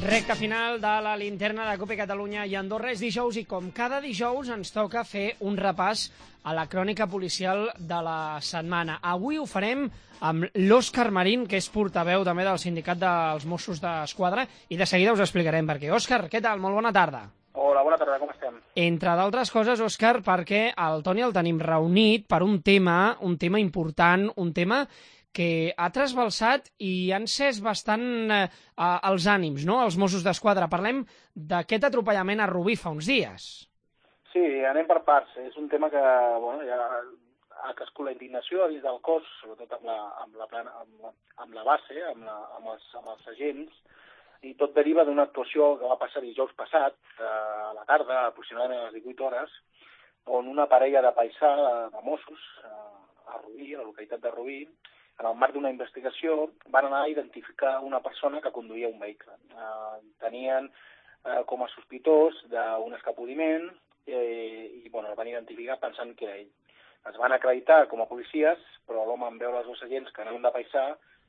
Recta final de la linterna de COPE Catalunya i Andorra. És dijous i com cada dijous ens toca fer un repàs a la crònica policial de la setmana. Avui ho farem amb l'Òscar Marín, que és portaveu també del Sindicat dels Mossos d'Esquadra, i de seguida us explicarem per què. Òscar, què tal? Molt bona tarda. Hola, bona tarda, com estem? Entre d'altres coses, Òscar, perquè el Toni el tenim reunit per un tema important, un tema que ha trasbalsat i ha encès bastant els ànims, no?, els Mossos d'Esquadra. Parlem d'aquest atropellament a Rubí fa uns dies. Sí, anem per parts. És un tema que ja ha crescut la indignació dins del cos, sobretot amb la base, amb els agents, i tot deriva d'una actuació que va passar dijous passat, a la tarda, aproximadament a les 18 hores, on una parella de paisà de Mossos, a Rubí, a la localitat de Rubí, en el marc d'una investigació, van anar a identificar una persona que conduïa un vehicle. Tenien com a sospitós d'un escapoliment i el van identificar pensant que era ell. Es van acreditar com a policies, però l'home, en veure els dos agents que anaven de paisà,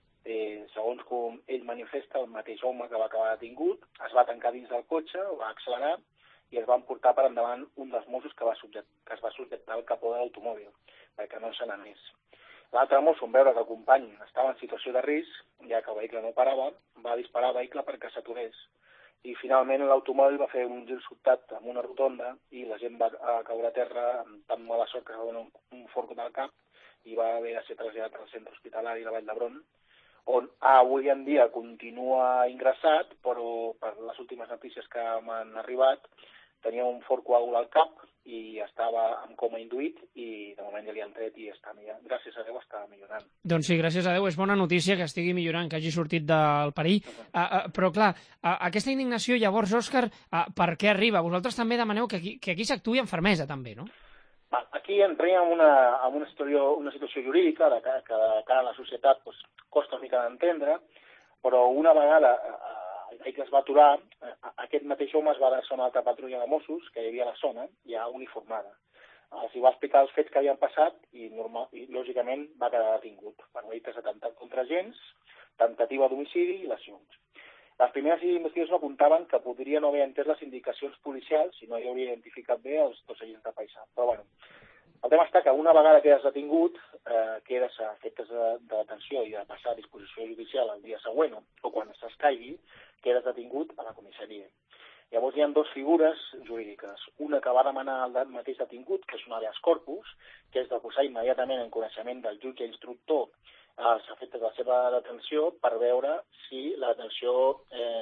segons com ell manifesta, el mateix home que va acabar detingut, es va tancar dins del cotxe, va accelerar i es van portar per endavant un dels Mossos que es va subjectar al capó de l'automòbil, perquè no se n'anés. L'altre mosso, en veure que el company estava en situació de risc, ja que el vehicle no parava, va disparar el vehicle perquè s'aturés. I finalment l'automòbil va fer un gir sobtat amb una rotonda i la gent va caure a terra amb tan mala sort que va donar un forc del cap i va haver de ser traslladat al centre hospitalari de Vall d'Hebron, on avui en dia continua ingressat, però per les últimes notícies que m'han arribat tenia un fort coàgul al cap i estava en coma induït i de moment ja li han tret i gràcies a Déu està millorant. Doncs sí, gràcies a Déu, és bona notícia que estigui millorant, que hagi sortit del perill. Però clar, aquesta indignació llavors, Òscar, per què arriba? Vosaltres també demaneu que aquí s'actuï amb fermesa també, no? Aquí entrem en una situació jurídica que de cara a la societat costa una mica d'entendre, però una vegada que es va aturar, aquest mateix home es va adreçar a una altra patrulla de Mossos que hi havia a la zona, ja uniformada. Els va explicar els fets que havien passat i lògicament va quedar detingut per delictes d'atemptat contra agents, temptativa d'homicidi i lesions. Les primeres investigacions apuntaven que podria no haver entès les indicacions policials si no hi hauria identificat bé els dos agents de paisà. Però el tema està que una vegada quedes detingut, quedes a efectes de detenció i de passar a disposició judicial el dia següent o quan s'escaigui, quedes detingut a la comissaria. Llavors hi ha dues figures jurídiques. Una que va demanar el mateix detingut, que és un habeas corpus, que és de posar immediatament en coneixement del jutge instructor als efectes de la seva detenció per veure si la detenció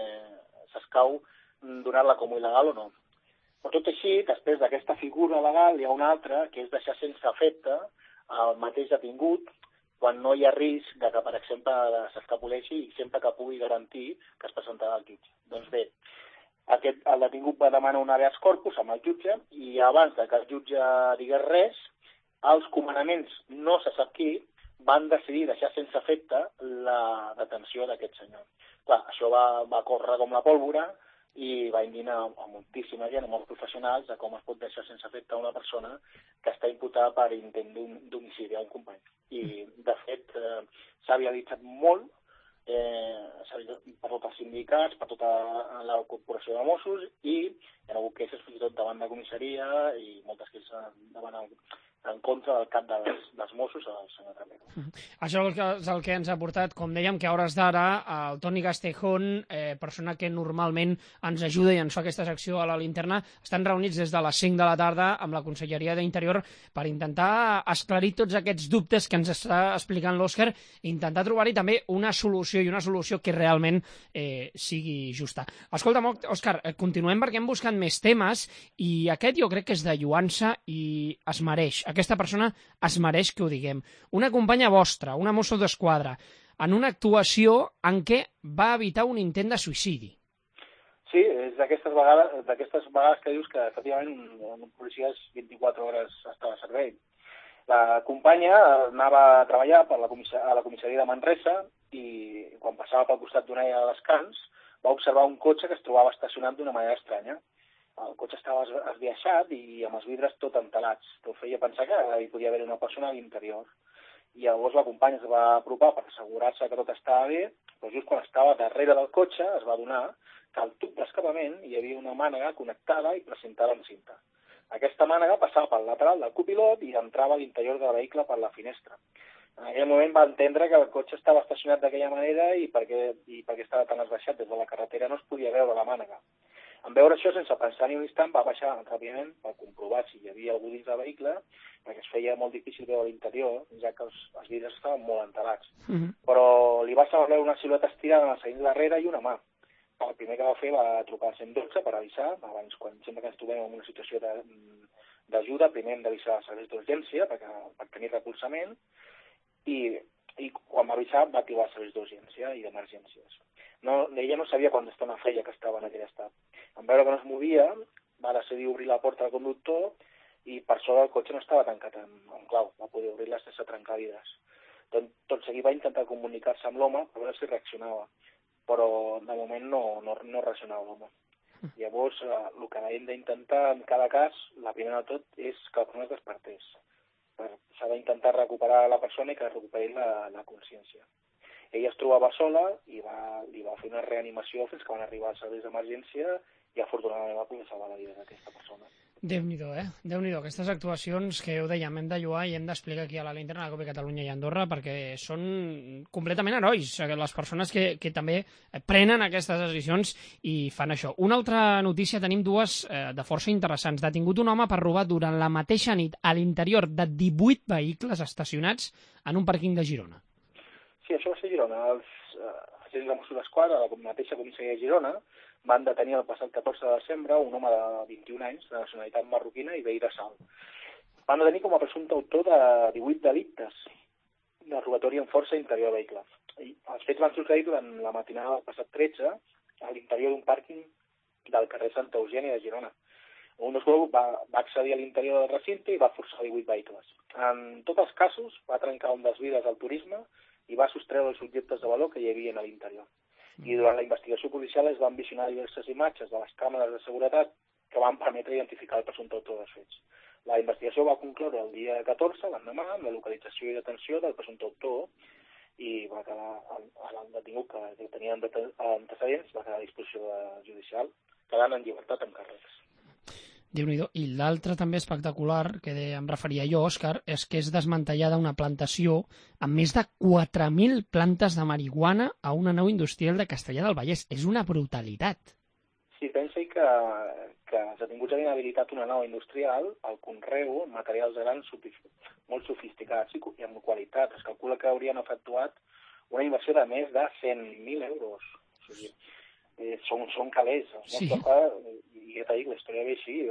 s'escau donar-la com il·legal o no. Però tot així, després d'aquesta figura legal, hi ha una altra, que és deixar sense efecte el mateix detingut quan no hi ha risc de que, per exemple, s'escapoleixi i sempre que pugui garantir que es presentarà al jutge. Doncs bé, el detingut va demanar un habeas corpus amb el jutge i abans que el jutge digués res, els comandaments, no se sap qui, van decidir deixar sense efecte la detenció d'aquest senyor. Clar, això va córrer com la pólvora i va indignar a moltíssima gent, a molts professionals, de com es pot deixar sense efecte una persona que està imputada per intent d'homicidi a un company. I, de fet, s'ha viralitzat molt, per tots els sindicats, per tota la corporació de Mossos i hi ha hagut queixes fins i tot davant de comissaria i moltes queixes en contra del cap dels Mossos, el senyor Trapero. Això és el que ens ha portat, com dèiem, que a hores d'ara el Toni Castejón, persona que normalment ens ajuda i ens fa aquesta secció a la linterna, estan reunits des de les 5 de la tarda amb la Conselleria d'Interior per intentar esclarir tots aquests dubtes que ens està explicant l'Òscar i intentar trobar-hi també una solució i una solució que realment sigui justa. Escolta'm, Òscar, continuem perquè hem buscat més temes i aquest jo crec que és de lloança i es mereix. Aquesta persona es mereix que ho diguem. Una companya vostra, una Mosso d'Esquadra, en una actuació en què va evitar un intent de suïcidi. Sí, és d'aquestes vegades que dius que efectivament un policia és 24 hores està a servei. La companya anava a treballar a la comissaria de Manresa i quan passava pel costat d'una àrea de descans va observar un cotxe que es trobava estacionat d'una manera estranya. El cotxe estava esbiaixat i amb els vidres tot entelats. Tot feia pensar que hi podia haver una persona a l'interior. i llavors la companya es va apropar per assegurar-se que tot estava bé, però just quan estava darrere del cotxe es va adonar que al tub d'escapament hi havia una mànega connectada i precintada amb cinta. Aquesta mànega passava pel lateral del copilot i entrava a l'interior del vehicle per la finestra. En aquell moment va entendre que el cotxe estava estacionat d'aquella manera i perquè estava tan esbaixat des de la carretera no es podia veure la mànega. En veure això, sense pensar ni un instant, va baixar ràpidament per comprovar si hi havia algú dins del vehicle, perquè es feia molt difícil veure l'interior, ja que els vidres estaven molt entelats. Però li va semblar una silueta estirada en el seient darrere i una mà. El primer que va fer va trucar al 112 per avisar. Abans, sempre que ens trobem en una situació d'ajuda, primer hem d'avisar als serveis d'urgència per tenir recolzament, i quan va avisar va activar els serveis d'urgència i d'emergències. Ella no sabia quanta estona feia que estava en aquell estat. En veure que no es movia, va decidir obrir la porta del conductor i per sort el cotxe no estava tancat en clau, va poder obrir-la sense trencar vidres. Tot seguit va intentar comunicar-se amb l'home per veure si reaccionava, però de moment no reaccionava l'home. Llavors, el que hem d'intentar en cada cas, la primera de tot, és que la persona es despertés. S'ha d'intentar recuperar la persona i que recuperi la consciència. Ella es trobava sola i li va fer una reanimació fins que van arribar als serveis d'emergència i afortunadament va poder salvar la vida d'aquesta persona. Déu-n'hi-do, Déu-n'hi-do, aquestes actuacions que ho dèiem, hem de lloar i hem d'explicar aquí a la Linterna de Cope Catalunya i Andorra perquè són completament herois, les persones que també prenen aquestes decisions i fan això. Una altra notícia, tenim dues de força interessants. Detingut un home per robar durant la mateixa nit a l'interior de 18 vehicles estacionats en un pàrquing de Girona. Sí, això va ser a Girona. Els agents de Mossos d'Esquadra, la mateixa comissaria de Girona, van detenir el passat 14 de desembre un home de 21 anys, de nacionalitat marroquina i veí de Salt. Van detenir com a presumpte autor de 18 delictes de robatori amb força a l'interior de vehicles. Els fets van succeir durant la matinada del passat 13 a l'interior d'un pàrquing del carrer Santa Eugènia de Girona. Un dels grups va accedir a l'interior del recinte i va forçar 18 vehicles. En tots els casos va trencar un dels vidres del turisme i va sostreure els objectes de valor que hi havia a l'interior. I durant la investigació policial es van visionar diverses imatges de les càmeres de seguretat que van permetre identificar el presumpte autor dels fets. La investigació va concloure el dia 14, l'endemà, amb la localització i detenció del presumpte autor i va quedar el detingut que tenia antecedents va quedar a disposició judicial, quedant en llibertat amb càrrecs. Déu-n'hi-do. I l'altre també espectacular, que em referia jo, Òscar, és que és desmantellada una plantació amb més de 4.000 plantes de marihuana a una nau industrial de Castellar del Vallès. És una brutalitat. Sí, pensa que els detinguts havien habilitat una nau industrial al conreu, materials grans molt sofisticats i amb qualitat. Es calcula que haurien efectuat una inversió de més de 100.000 euros. O sigui, són calés. Sí. I ja t'he dit, la història ve així.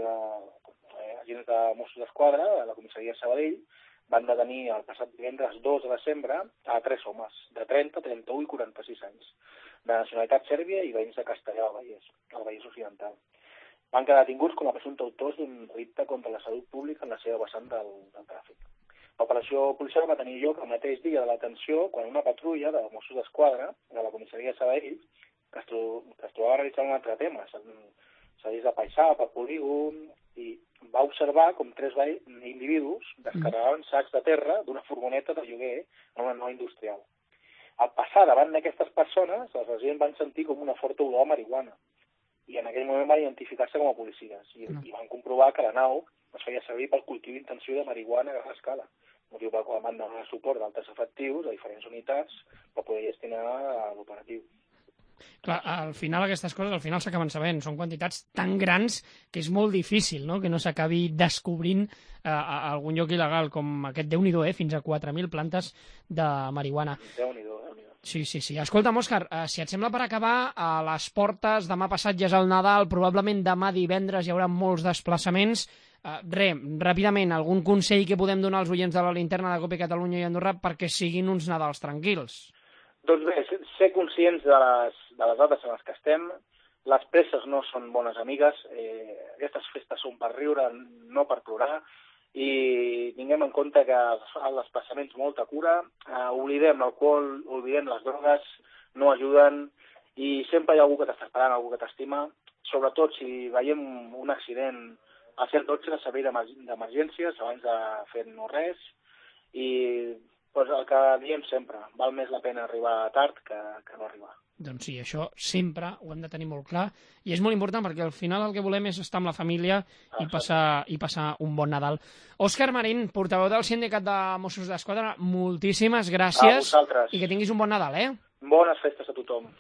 Agents de Mossos d'Esquadra, a la comissaria de Sabadell, van detenir el passat divendres 2 de desembre a 3 homes, de 30, 31 i 46 anys, de nacionalitat sèrbia i veïns de Castellar del Vallès, al Vallès Occidental. Van quedar detinguts com a presumpte autors d'un delicte contra la salut pública en la seva vessant del tràfic. L'operació policial va tenir lloc el mateix dia de la detenció quan una patrulla de Mossos d'Esquadra, de la comissaria de Sabadell, que es trobava realitzant un altre tema, serveis de paisà, per polígon, i va observar com 3 individus descarregaven sacs de terra d'una furgoneta de lloguer en una nau industrial. Al passar davant d'aquestes persones, els residents van sentir com una forta olor a marihuana i en aquell moment van identificar-se com a policies i van comprovar que la nau es feia servir pel cultiu intensiu de marihuana a gran escala, motiu pel qual van donar suport d'altres efectius a diferents unitats per poder gestionar l'operatiu. Clar, al final aquestes coses s'acaben sabent, són quantitats tan grans que és molt difícil, no?, que no s'acabi descobrint a algun lloc il·legal com aquest, Déu-n'hi-do, fins a 4.000 plantes de marihuana. Déu-n'hi-do. Sí. Escolta'm, Òscar, si et sembla, per acabar, a les portes, demà passat ja és el Nadal, probablement demà divendres hi haurà molts desplaçaments. Ràpidament, algun consell que podem donar als oients de la Linterna de Cope Catalunya i Andorra perquè siguin uns Nadals tranquils? Doncs bé, ser conscients de les dates en les que estem. Les presses no són bones amigues. Aquestes festes són per riure, no per plorar. I tinguem en compte que els desplaçaments molta cura. Oblidem l'alcohol, oblidem les drogues, no ajuden. I sempre hi ha algú que t'està esperant, algú que t'estima. Sobretot si veiem un accident al 112, servei d'emergències abans de fer no res. I Doncs el que diem sempre, val més la pena arribar tard que no arribar. Doncs sí, això sempre ho hem de tenir molt clar i és molt important perquè al final el que volem és estar amb la família i passar un bon Nadal. Òscar Marín, portaveu del Sindicat de Mossos d'Esquadra, moltíssimes gràcies A vosaltres. i que tinguis un bon Nadal, eh? Bones festes a tothom.